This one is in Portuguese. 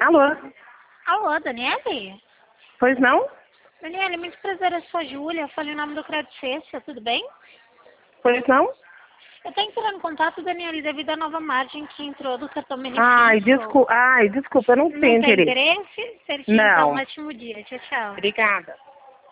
Alô? Alô, Daniele? Pois não? Daniele, muito prazer, eu sou a Júlia, eu falei o nome do Crédito Sexta, tudo bem? Pois não? Eu estou entrando em contato, Daniele, devido à nova margem que entrou do cartão benefício. Desculpa, eu não tenho Não tem interesse. interesse? Certinho, então, um Não. ótimo dia. Tchau, tchau. Obrigada.